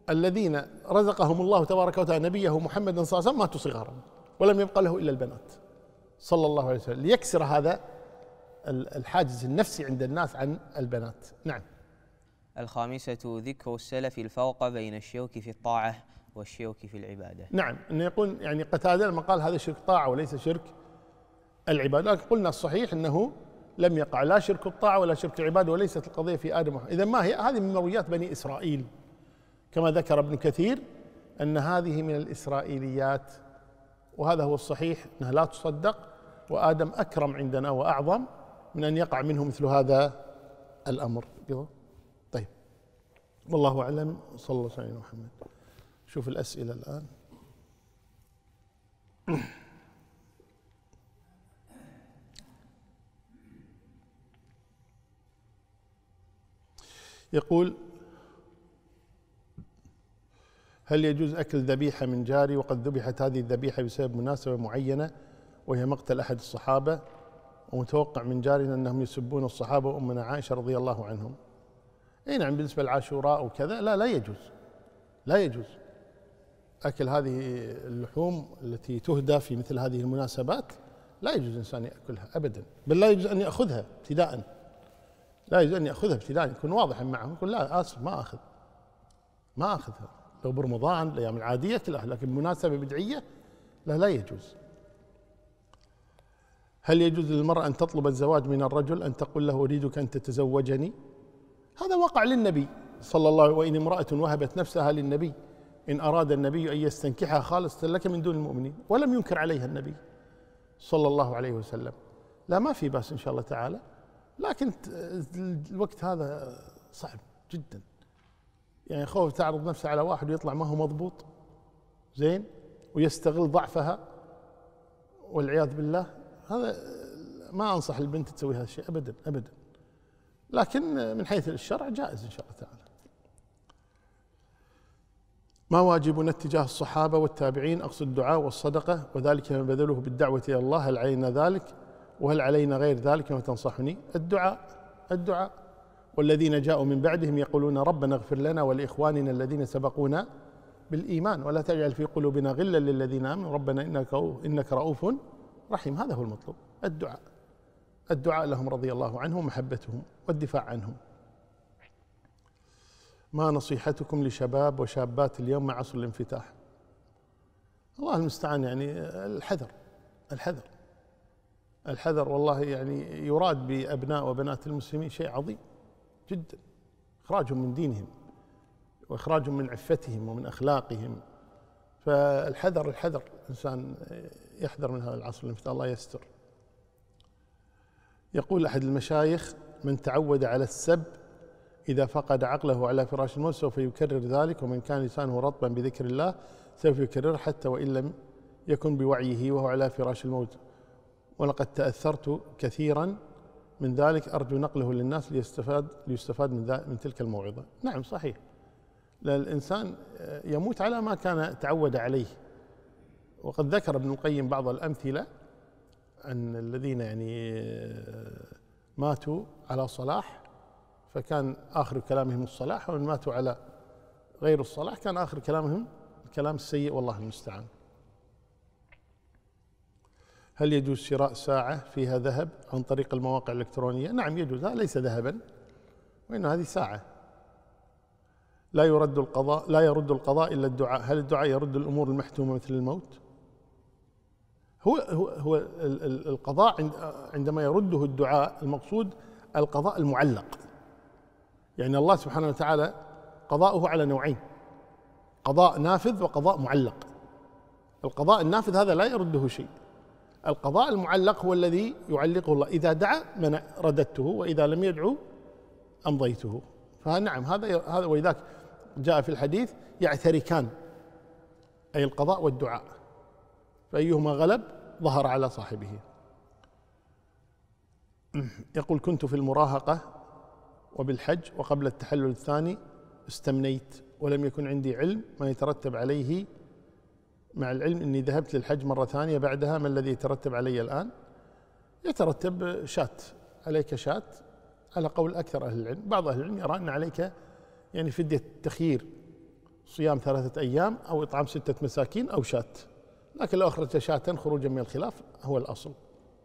الذين رزقهم الله تبارك وتعالى نبيه محمدا صلى الله عليه وسلم ماتوا صغارا ولم يبقى له إلا البنات صلى الله عليه وسلم، ليكسر هذا الحاجز النفسي عند الناس عن البنات. نعم. الخامسة ذكر السلف الفرق بين الشرك في الطاعة والشرك في العبادة. نعم، أنه يقول يعني قتادة لما قال هذا شرك طاعة وليس شرك العبادة، لكن قلنا الصحيح أنه لم يقع لا شرك الطاعة ولا شرك العبادة، وليست القضية في آدم. إذا ما هي؟ هذه من مرويات بني إسرائيل كما ذكر ابن كثير أن هذه من الإسرائيليات، وهذا هو الصحيح أنها لا تصدق، وآدم أكرم عندنا وأعظم من أن يقع منه مثل هذا الأمر. طيب، والله أعلم. صلى الله عليه وسلم. شوف الأسئلة الآن. يقول: هل يجوز أكل ذبيحة من جاري وقد ذبحت هذه الذبيحة بسبب مناسبة معينة وهي مقتل أحد الصحابة، ومتوقع من جارنا أنهم يسبون الصحابة وأمنا عائشة رضي الله عنهم؟ أي نعم، بالنسبة للعاشوراء وكذا لا لا يجوز، لا يجوز أكل هذه اللحوم التي تهدى في مثل هذه المناسبات، لا يجوز الإنسان يأكلها أبدا، بل لا يجوز أن يأخذها ابتداء، لا يجوز أن يأخذها ابتداء، يكون واضحا معه، يقول لا آسف ما أخذ ما أخذها، لو برمضان الأيام العادية كلها، لكن مناسبة بدعية لا لا يجوز. هل يجوز للمرأة أن تطلب الزواج من الرجل، أن تقول له أريدك أن تتزوجني؟ هذا وقع للنبي صلى الله عليه وسلم: وإن امرأة وهبت نفسها للنبي إن أراد النبي أن يستنكحها خالصة لك من دون المؤمنين، ولم ينكر عليها النبي صلى الله عليه وسلم. لا، ما في بأس إن شاء الله تعالى، لكن الوقت هذا صعب جدا، يعني خوف تعرض نفسها على واحد ويطلع ما هو مضبوط زين ويستغل ضعفها والعياذ بالله، هذا ما أنصح البنت تسوي هذا الشيء أبدا أبدا، لكن من حيث الشرع جائز إن شاء الله تعالى. ما واجبنا اتجاه الصحابة والتابعين؟ أقصد الدعاء والصدقة وذلك ما بذلوه بالدعوة إلى الله، هل علينا ذلك وهل علينا غير ذلك؟ ما تنصحني؟ الدعاء الدعاء والذين جاءوا من بعدهم يقولون ربنا اغفر لنا ولإخواننا الذين سبقونا بالإيمان ولا تجعل في قلوبنا غلا للذين آمنوا ربنا إنك إنك رؤوف رحيم. هذا هو المطلوب، الدعاء الدعاء لهم رضي الله عنهم ومحبتهم والدفاع عنهم. ما نصيحتكم لشباب وشابات اليوم مع عصر الانفتاح؟ الله المستعان، يعني الحذر الحذر الحذر والله، يعني يراد بأبناء وبنات المسلمين شيء عظيم جدا، إخراجهم من دينهم وإخراجهم من عفتهم ومن أخلاقهم، فالحذر الحذر، الإنسان يحذر من هذا العصر الانفتاح، الله يستر. يقول أحد المشايخ: من تعود على السب إذا فقد عقله على فراش الموت سوف يكرر ذلك، ومن كان لسانه رطبا بذكر الله سوف يكرر حتى وإن لم يكن بوعيه وهو على فراش الموت، ولقد تأثرت كثيرا من ذلك، أرجو نقله للناس ليستفاد ليستفاد من, من تلك الموعظة. نعم صحيح، لأن الإنسان يموت على ما كان تعود عليه، وقد ذكر ابن القيم بعض الأمثلة عن الذين يعني ماتوا على صلاح فكان آخر كلامهم الصلاح، ومن ماتوا على غير الصلاح كان آخر كلامهم الكلام السيء، والله المستعان. هل يجوز شراء ساعة فيها ذهب عن طريق المواقع الإلكترونية؟ نعم يجوز، هذا ليس ذهبا وإنه هذه ساعة. لا يرد القضاء لا يرد القضاء إلا الدعاء، هل الدعاء يرد الأمور المحتومة مثل الموت؟ هو هو هو القضاء عندما يرده الدعاء المقصود القضاء المعلق، يعني الله سبحانه وتعالى قضاؤه على نوعين: قضاء نافذ وقضاء معلق. القضاء النافذ هذا لا يرده شيء، القضاء المعلق هو الذي يعلقه الله، إذا دعا منع رددته وإذا لم يدعو أمضيته. فنعم هذا هذا ولذلك جاء في الحديث: يعتركان، أي القضاء والدعاء، فأيهما غلب ظهر على صاحبه. يقول: كنت في المراهقة وبالحج وقبل التحلل الثاني استمنيت ولم يكن عندي علم ما يترتب عليه، مع العلم أني ذهبت للحج مرة ثانية بعدها، ما الذي يترتب علي الآن؟ يترتب شات، عليك شات على قول أكثر أهل العلم. بعض أهل العلم يرى أن عليك يعني فدية تخيير صيام ثلاثة أيام أو إطعام ستة مساكين أو شاة، لكن لو أخرج شاة خروجا من الخلاف هو الأصل.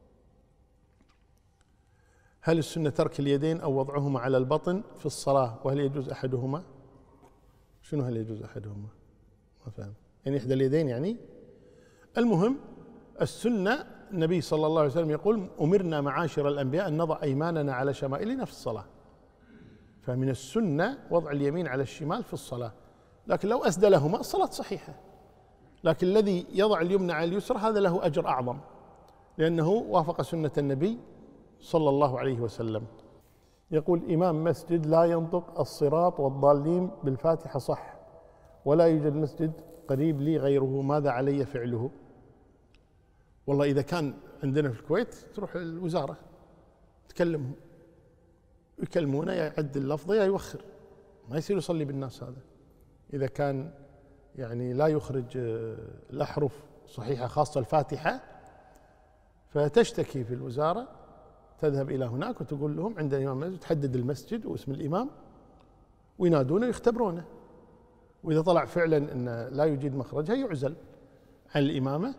هل السنة ترك اليدين أو وضعهما على البطن في الصلاة، وهل يجوز أحدهما؟ شنو هل يجوز أحدهما؟ ما فهم، يعني إحدى اليدين يعني؟ المهم السنة النبي صلى الله عليه وسلم يقول أمرنا معاشر الأنبياء أن نضع أيماننا على شمائلنا في الصلاة، فمن السنة وضع اليمين على الشمال في الصلاة، لكن لو أسدلهما الصلاة صحيحة، لكن الذي يضع اليمنى على اليسرى هذا له أجر أعظم لأنه وافق سنة النبي صلى الله عليه وسلم. يقول إمام مسجد لا ينطق الصراط والضالين بالفاتحة صح، ولا يوجد مسجد قريب لي غيره، ماذا علي فعله؟ والله إذا كان عندنا في الكويت تروح الوزارة تكلمهم يكلمونه، يا يعدل اللفظة يا يوخر، ما يصير يصلي بالناس. هذا إذا كان يعني لا يخرج الأحرف صحيحة خاصة الفاتحة، فتشتكي في الوزارة، تذهب إلى هناك وتقول لهم عند إمام المسجد، تحدد المسجد واسم الإمام وينادونه ويختبرونه، وإذا طلع فعلا أن لا يجيد مخرجها يعزل عن الإمامة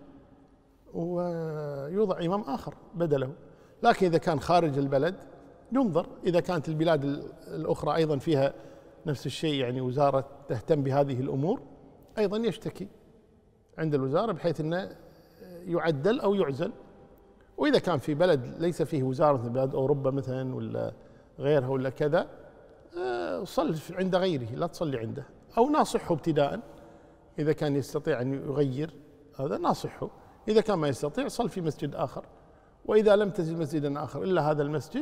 ويوضع إمام آخر بدله. لكن إذا كان خارج البلد ينظر، إذا كانت البلاد الأخرى أيضا فيها نفس الشيء، يعني وزارة تهتم بهذه الأمور، أيضا يشتكي عند الوزارة بحيث أنه يعدل أو يعزل. وإذا كان في بلد ليس فيه وزارة مثل بلاد أوروبا مثلا ولا غيرها ولا كذا، صل عند غيره لا تصلي عنده، أو ناصحه ابتداء إذا كان يستطيع أن يغير هذا ناصحه، إذا كان ما يستطيع صل في مسجد آخر، وإذا لم تجد مسجدا آخر إلا هذا المسجد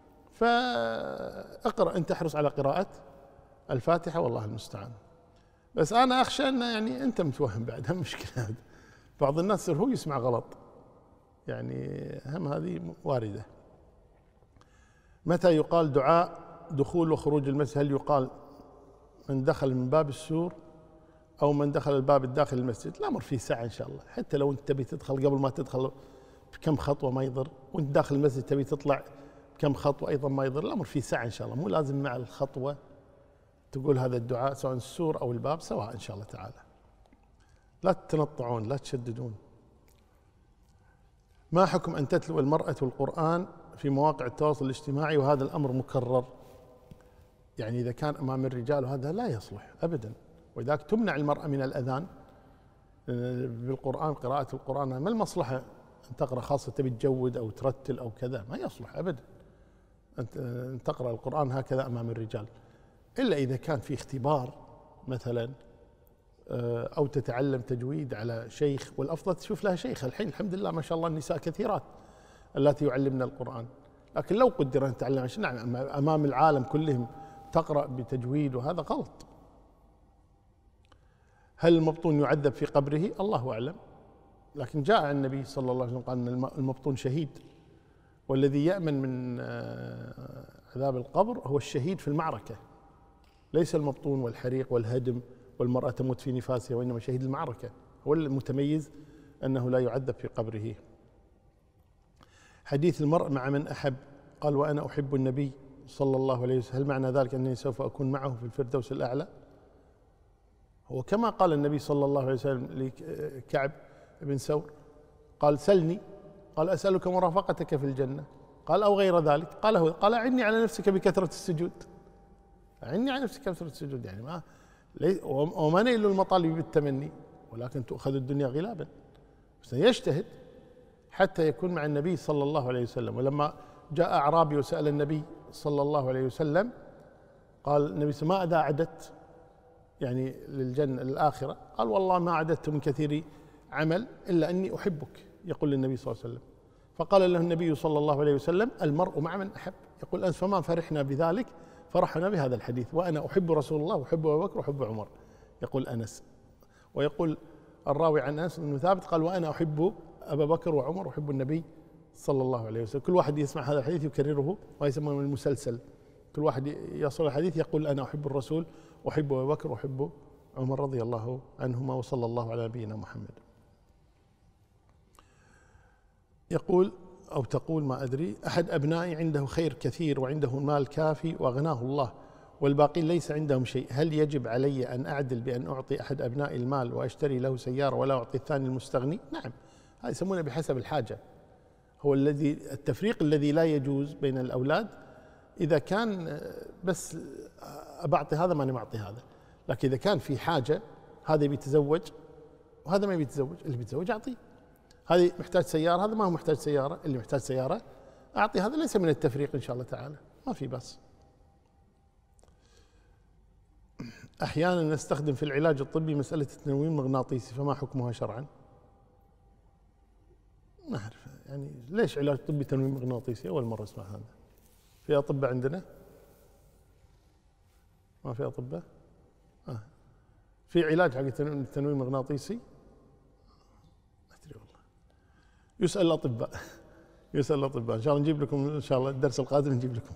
فاقرأ أن تحرص على قراءة الفاتحة والله المستعان. بس أنا أخشى أن يعني أنت متوهم بعد، هم مشكلة هذا، بعض الناس هو يسمع غلط، يعني هم هذه واردة. متى يقال دعاء دخول وخروج المسجد؟ هل يقال من دخل من باب السور أو من دخل الباب الداخل المسجد؟ الأمر فيه سعة إن شاء الله، حتى لو أنت تبي تدخل قبل ما تدخل بكم خطوة ما يضر، وأنت داخل المسجد تبي تطلع بكم خطوة أيضا ما يضر، الأمر فيه سعة إن شاء الله، مو لازم مع الخطوة تقول هذا الدعاء سواء السور أو الباب سواء إن شاء الله تعالى. لا تتنطعون لا تشددون. ما حكم أن تتلو المرأة القرآن في مواقع التواصل الاجتماعي وهذا الأمر مكرر؟ يعني إذا كان أمام الرجال وهذا لا يصلح أبدا، ولذلك تمنع المرأة من الأذان بالقرآن، قراءة القرآن ما المصلحة أن تقرأ خاصة تبي تجود أو ترتل أو كذا، ما يصلح أبدا أن تقرأ القرآن هكذا أمام الرجال، إلا إذا كان في اختبار مثلا أو تتعلم تجويد على شيخ، والأفضل تشوف لها شيخ. الحين الحمد لله ما شاء الله النساء كثيرات التي يعلمن القرآن، لكن لو قدر أن تتعلم نعم أمام العالم كلهم تقرأ بتجويد وهذا غلط. هل المبطون يعذب في قبره؟ الله أعلم، لكن جاء عن النبي صلى الله عليه وسلم قال أن المبطون شهيد، والذي يأمن من عذاب القبر هو الشهيد في المعركة، ليس المبطون والحريق والهدم والمرأة تموت في نفاسها، وإنما شهيد المعركة هو المتميز أنه لا يعذب في قبره. حديث المرء مع من أحب، قال وأنا أحب النبي صلى الله عليه وسلم، هل معنى ذلك أنني سوف أكون معه في الفردوس الأعلى؟ هو كما قال النبي صلى الله عليه وسلم لكعب بن سور، قال سلني، قال أسألك مرافقتك في الجنة، قال أو غير ذلك، قال هو قال أعني على نفسك بكثرة السجود، أعني على نفسك بكثرة السجود، يعني ما وما نيل المطالب بالتمني ولكن تؤخذ الدنيا غلابا، يجتهد حتى يكون مع النبي صلى الله عليه وسلم. ولما جاء أعرابي وسأل النبي صلى الله عليه وسلم قال النبي ماذا أعددت يعني للجنة للآخرة؟ قال والله ما أعددت من كثير عمل إلا أني أحبك، يقول للنبي صلى الله عليه وسلم. فقال له النبي صلى الله عليه وسلم المرء مع من أحب، يقول أنس فما فرحنا بذلك فرحنا بهذا الحديث، وأنا أحب رسول الله وأحب أبو بكر وأحب عمر، يقول أنس. ويقول الراوي عن أنس بن ثابت قال وأنا أحب أبا بكر وعمر وأحب النبي صلى الله عليه وسلم. كل واحد يسمع هذا الحديث يكرره ويسمونه المسلسل، كل واحد يصل الحديث يقول أنا أحب الرسول وأحب أبا بكر وأحب عمر رضي الله عنهما، وصلى الله على نبينا محمد. يقول أو تقول ما أدري، أحد أبنائي عنده خير كثير وعنده مال كافي وأغناه الله، والباقين ليس عندهم شيء، هل يجب علي أن أعدل بأن أعطي أحد أبنائي المال وأشتري له سيارة ولا أعطي الثاني المستغني؟ نعم، هذا يسمونه بحسب الحاجة. هو الذي التفريق الذي لا يجوز بين الأولاد إذا كان بس أبعطي هذا ماني معطي هذا، لكن إذا كان في حاجة، هذا بيتزوج وهذا ما بيتزوج، اللي بيتزوج أعطيه. هذه محتاج سيارة، هذا ما هو محتاج سيارة، اللي محتاج سيارة أعطي. هذا ليس من التفريق إن شاء الله تعالى، ما في بس. أحيانا نستخدم في العلاج الطبي مسألة التنويم المغناطيسي، فما حكمها شرعا؟ ما أعرف يعني ليش علاج طبي تنويم مغناطيسي؟ أول مرة أسمع هذا. في أطباء عندنا؟ ما في أطباء؟ آه. في علاج حق التنويم المغناطيسي؟ ما أدري والله. يسأل الأطباء يسأل الأطباء. إن شاء الله نجيب لكم، إن شاء الله الدرس القادم نجيب لكم.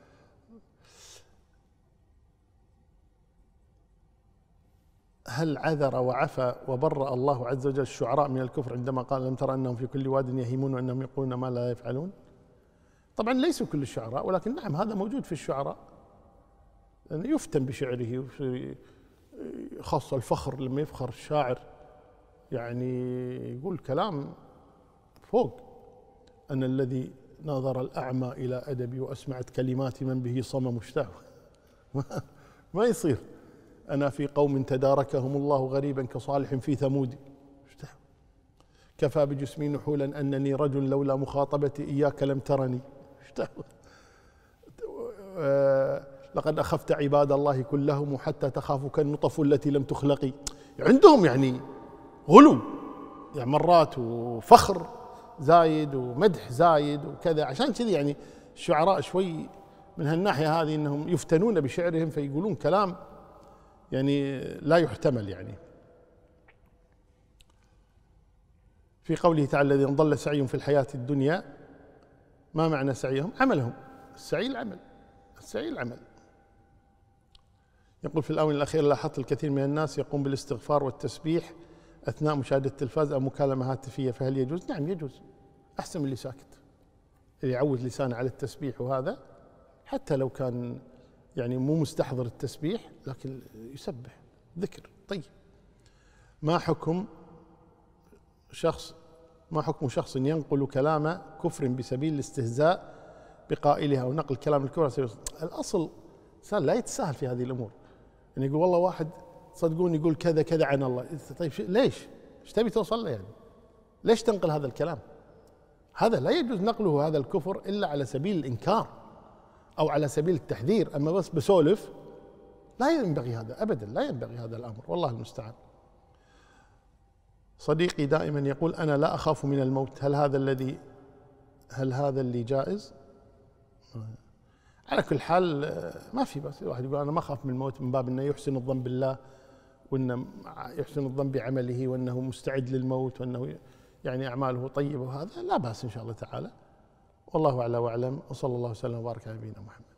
هل عذر وعفى وبرأ الله عز وجل الشعراء من الكفر عندما قال لم ترى أنهم في كل واد يهيمون وأنهم يقولون ما لا يفعلون؟ طبعا ليسوا كل الشعراء، ولكن نعم هذا موجود في الشعراء، يعني يفتن بشعره، خاصة الفخر لما يفخر الشاعر يعني يقول كلام فوق. أن الذي نظر الأعمى إلى أدبي وأسمعت كلمات من به صمم مشتاق. ما يصير. أنا في قوم تداركهم الله غريبا كصالح في ثمود، كفى بجسمي نحولا أنني رجل لولا مخاطبتي إياك لم ترني. لقد أخفت عباد الله كلهم حتى تخافك النطف التي لم تخلقي. عندهم يعني غلو يعني مرات، وفخر زايد ومدح زايد وكذا. عشان كذي يعني الشعراء شوي من هالناحية هذه أنهم يفتنون بشعرهم فيقولون كلام يعني لا يحتمل. يعني في قوله تعالى الذين ضل سعيهم في الحياة الدنيا، ما معنى سعيهم؟ عملهم. السعي العمل، السعي العمل. يقول في الآونة الأخيرة لاحظت الكثير من الناس يقوم بالاستغفار والتسبيح أثناء مشاهدة التلفاز أو مكالمة هاتفية، فهل يجوز؟ نعم يجوز، أحسن من اللي ساكت، اللي يعود لسانه على التسبيح. وهذا حتى لو كان يعني مو مستحضر التسبيح لكن يسبح ذكر. طيب، ما حكم شخص ما حكم شخص ينقل كلام كفر بسبيل الاستهزاء بقائلها أو نقل كلام الكفر؟ الأصل إنسان لا يتساهل في هذه الأمور. يعني يقول والله واحد صدقون يقول كذا كذا عن الله، طيب ليش؟ ايش تبي توصل له يعني؟ ليش تنقل هذا الكلام؟ هذا لا يجوز نقله، هذا الكفر إلا على سبيل الإنكار أو على سبيل التحذير. أما بس بسولف لا ينبغي هذا أبدا، لا ينبغي هذا الأمر، والله المستعان. صديقي دائما يقول أنا لا أخاف من الموت، هل هذا الذي هل هذا اللي جائز؟ على كل حال ما في بس الواحد يقول أنا ما أخاف من الموت من باب أنه يحسن الظن بالله، وأنه يحسن الظن بعمله، وأنه مستعد للموت، وأنه يعني أعماله طيبة، وهذا لا بأس إن شاء الله تعالى. والله أعلى وأعلم، وصلى الله وسلم وبارك على نبينا محمد.